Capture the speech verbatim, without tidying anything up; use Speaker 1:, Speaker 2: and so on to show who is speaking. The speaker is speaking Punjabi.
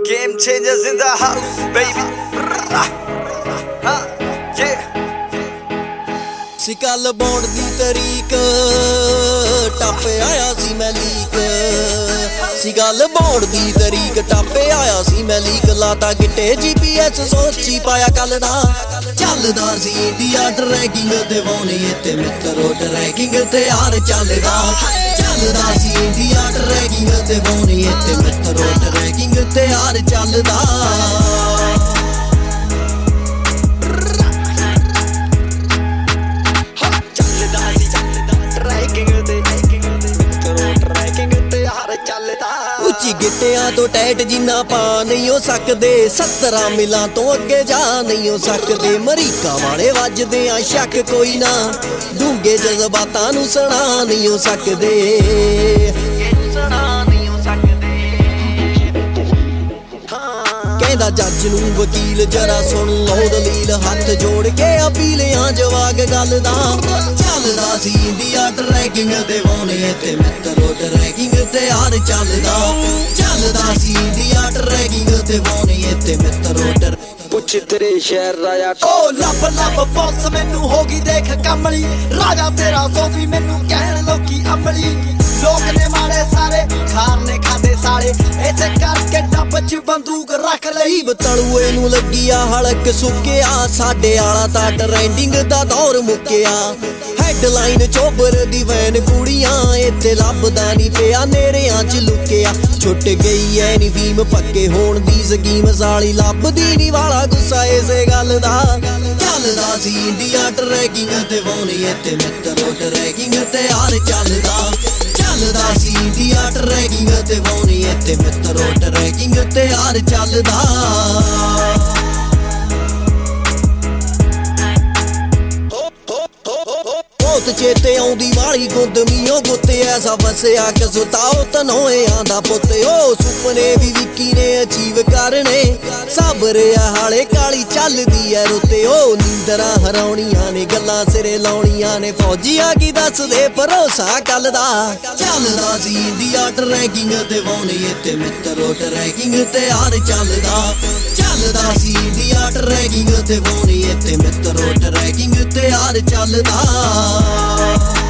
Speaker 1: Game changers in the house, baby. Huh, yeah.
Speaker 2: ਸੀ ਕੱਲ ਬੌਂਡ ਦੀ ਤਰੀਕ ਟੱਪੇ ਆਇਆ ਸੀ ਮੈਂ ਲੀਕ ਸੀ ਗੱਲ ਬੌਂਡ ਦੀ ਤਰੀਕ ਟੱਪੇ ਆਇਆ ਸੀ ਮੈਂ ਲੀਕ ਲਾਤਾ ਗਿੱਟੇ ਜੀ ਪੀ ਐਸ ਸੋਚੀ ਪਾਇਆ ਕੱਲ ਦਾ ਚੱਲਦਾ ਸੀ ਇੰਡੀਆ ਟਰੈਕਿੰਗ ਤੇ ਵਾਉਣੀ ਇੱਥੇ ਮਿੱਤਰੋ ਟਰੈਕਿੰਗ ਤੇ ਯਾਰ ਚੱਲਦਾ ਚੱਲਦਾ ਸੀ ਇੰਡੀਆ ਟਰੈਕਿੰਗ ਤੇ ਵਾਉਣੀ ਇੱਥੇ ਮਿੱਤਰੋ ਟਰੈਕਿੰਗ ਤੇ ਯਾਰ ਚੱਲਦਾ ਉੱਚੀ ਗਿੱਟਿਆਂ ਤੋਂ ਟੈਟ ਜਿੰਨਾ ਪਾ ਨਹੀਂ ਹੋ ਸਕਦੇ ਸੱਤਰਾਂ ਮਿਲਾਂ ਤੋਂ ਅੱਗੇ ਜਾ ਨਹੀਂ ਹੋ ਸਕਦੇ ਅਮਰੀਕਾ ਵਾਲੇ ਵੱਜਦੇ ਆ ਸ਼ੱਕ ਕੋਈ ਨਾ ਡੂੰਘੇ ਜਜ਼ਬਾਤਾਂ ਨੂੰ ਸੁਣਾ ਨਹੀਂ ਹੋ ਸਕਦੇ ਕਹਿੰਦਾ ਜੱਜ ਨੂੰ ਵਕੀਲ ਜਰਾ ਸੁਣ ਲਓ ਦਲੀਲ ਹੱਥ ਜੋੜ ਕੇ ਅਪੀਲਿਆਂ ਜਵਾਗ ਗੱਲ ਦਾ ਚੱਲਦਾ ਸੀ ਇੰਡੀਆ ਟਰੈਕਿੰਗ ਤੇ ਵਾਉਣੇ ਇੱਥੇ ਮਿੱਤਰੋ ਟਰੈਕਿੰਗ ਤੇ ਯਾਰ ਚੱਲਦਾ ਚੱਲਦਾ ਸੀ ਇੰਡੀਆ ਟਰੈਕਿੰਗ ਤੇ ਵਾਉਣੇ ਇੱਥੇ ਮਿੱਤਰੋ ਟਰ
Speaker 1: ਪੁੱਛ ਤੇਰੇ ਸ਼ਹਿਰ ਰਾਜਾ
Speaker 3: ਓ ਲੱਭ ਲੱਭ ਬੌਸ ਮੈਨੂੰ ਹੋ ਗਈ ਦੇਖ ਕਮਲੀ ਰਾਜਾ ਤੇਰਾ ਸੋਫੀ ਮੈਨੂੰ ਕਹਿਣ ਲੋਕੀ ਅਮਲੀ ਲੋਕ ਨੇ ਮਾੜੇ ਸਾਰੇ ਖਾਰ ਨੇ ਖਾਦੇ ਸਾਲੇ ਇਸੇ ਕਰਕੇ ਡੱਬ ਚ ਬੰਦੂਕ ਰੱਖ ਲਈ
Speaker 2: ਬਤਲੂਏ ਨੂੰ ਲੱਗੀ ਆ ਹਲਕ ਸੁੱਕਿਆ ਸਾਡੇ ਆਲਾ ਤਾਂ ਟਰੈਂਡਿੰਗ ਦਾ ਦੌਰ ਮੁੱਕਿਆ ਹੈਡਲਾਈਨ ਚੋਬਰ ਦੀ ਵੈਨ ਕੁੜੀਆਂ ਇੱਥੇ ਲੱਭਦਾ ਨਹੀਂ ਪਿਆ ਨੇਰਿਆਂ ਚ ਲੁਕਿਆ ਛੁੱਟ ਗਈ ਐ ਨੀ ਫੀਮ ਪੱਕੇ ਹੋਣ ਦੀ ਸਕੀਮ ਸਾਲੀ ਲੱਭਦੀ ਨੀ ਵਾਲਾ ਗੁੱਸਾ ਇਸੇ ਗੱਲ ਦਾ ਚੱਲਦਾ ਸੀ ਇੰਡੀਆ ਟਰੈਕਿੰਗ ਤੇ ਵਾਉਣੀ ਇੱਥੇ ਮਿੱਤਰੋ ਟਰੈਕਿੰਗ ਤੇ ਯਾਰ ਚੱਲਦਾ ਚੱਲਦਾ ਸੀ ਇੰਡੀਆ ਟਰੈਕਿੰਗ ਤੇ ਵਾਉਣੀ ਇੱਥੇ ਮਿੱਤਰੋ ਟਰੈਕਿੰਗ ਤੇ ਯਾਰ ਚੱਲਦਾ ਬਹੁਤ ਚੇਤੇ ਆਉਂਦੀ ਵਾਲੀ ਗੁੰਦਮੀਓ ਗੁੱਤੇ ਐਸਾ ਵਸਿਆ ਕਿ ਸੁਤਾਓ ਤਨੋਇਆਂ ਦਾ ਪੁੱਤ ਉਹ ਸੁਪਨੇ ਵੀ ਵਿੱਕੀ ਨੇ ਅਚੀਵ ਕਰਨੇ ਸਬਰ ਆ ਹਾਲੇ ਕਾਲੀ ਚੱਲਦੀ ਐ ਰੁੱਤੇ ਉਹ ਨੀਂਦਰਾਂ ਹਰਾਉਣੀਆਂ ਨੇ ਗੱਲਾਂ ਸਿਰੇ ਲਾਉਣੀਆਂ ਨੇ ਫੌਜੀਆਂ ਕੀ ਦੱਸਦੇ ਭਰੋਸਾ ਕੱਲ ਦਾ ਚੱਲਦਾ ਸੀ ਇੰਡੀਆ ਟਰੈਕਿੰਗ ਤੇ ਵਾਉਣੀ ਇੱਥੇ ਮਿੱਤਰੋ ਟਰੈਕਿੰਗ ਤੇ ਯਾਰ ਚੱਲਦਾ ਚੱਲਦਾ ਸੀ ਇੰਡੀਆ ਟਰੈਕਿੰਗ ਤੇ ਵਾਉਣੀ ਇੱਥੇ ਮਿੱਤਰੋ ਟਰੈਕਿੰਗ ਤੇ ਯਾਰ ਚੱਲਦਾ